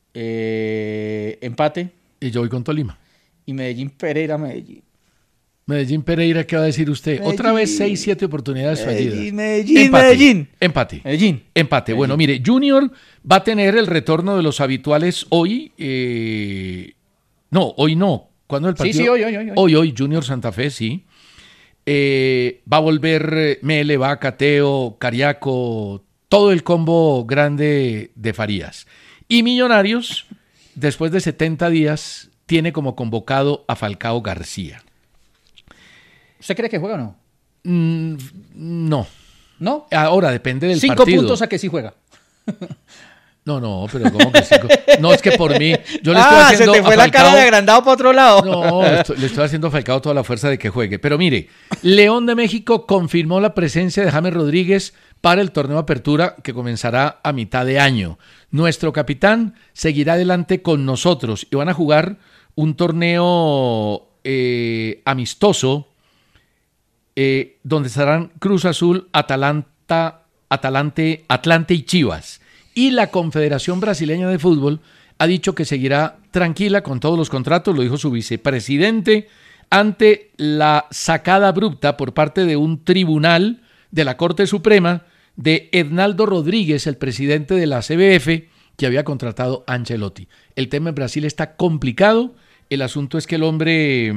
Eh, empate. Y yo voy con Tolima. Y Medellín Pereira, Medellín. Medellín Pereira, ¿qué va a decir usted? Medellín. Otra vez seis, siete oportunidades Medellín, fallidas. Medellín, empate, Medellín. Empate. Medellín. Empate. Medellín. Bueno, mire, Junior va a tener el retorno de los habituales hoy. Eh... No, hoy no. ¿Cuándo es el partido? Sí, sí, hoy, hoy, hoy. Hoy, hoy, Junior Santa Fe, sí. Eh, va a volver Mele, Vaca, Teo, Cariaco, todo el combo grande de Farías. Y Millonarios, después de setenta días, tiene como convocado a Falcao García. ¿Usted cree que juega o no? Mm, no. ¿No? Ahora, depende del Cinco partido. Cinco puntos a que sí juega. No, no, pero ¿cómo que cinco? No, es que por mí... Yo le estoy ah, haciendo se te fue a la Falcao, cara de agrandado para otro lado. No, le estoy, le estoy haciendo a Falcao toda la fuerza de que juegue. Pero mire, León de México confirmó la presencia de James Rodríguez para el torneo Apertura que comenzará a mitad de año. Nuestro capitán seguirá adelante con nosotros y van a jugar un torneo eh, amistoso eh, donde estarán Cruz Azul, Atalanta, Atalante, Atlante y Chivas. Y la Confederación Brasileña de Fútbol ha dicho que seguirá tranquila con todos los contratos, lo dijo su vicepresidente, ante la sacada abrupta por parte de un tribunal de la Corte Suprema de Hernaldo Rodríguez, el presidente de la C B F, que había contratado a Ancelotti. El tema en Brasil está complicado, el asunto es que el hombre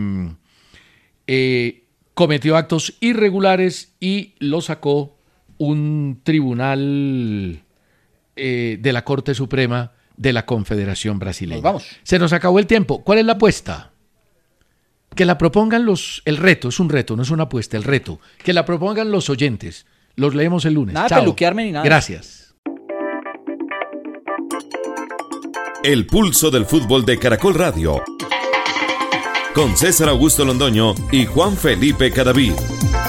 eh, cometió actos irregulares y lo sacó un tribunal eh, de la Corte Suprema de la Confederación Brasileña. Nos vamos. Se nos acabó el tiempo. ¿Cuál es la apuesta? Que la propongan los... El reto, es un reto, no es una apuesta, el reto. Que la propongan los oyentes. Los leemos el lunes. Nada de Chao. peluquearme ni nada. Gracias. El pulso del fútbol de Caracol Radio. con César Augusto Londoño y Juan Felipe Cadavid.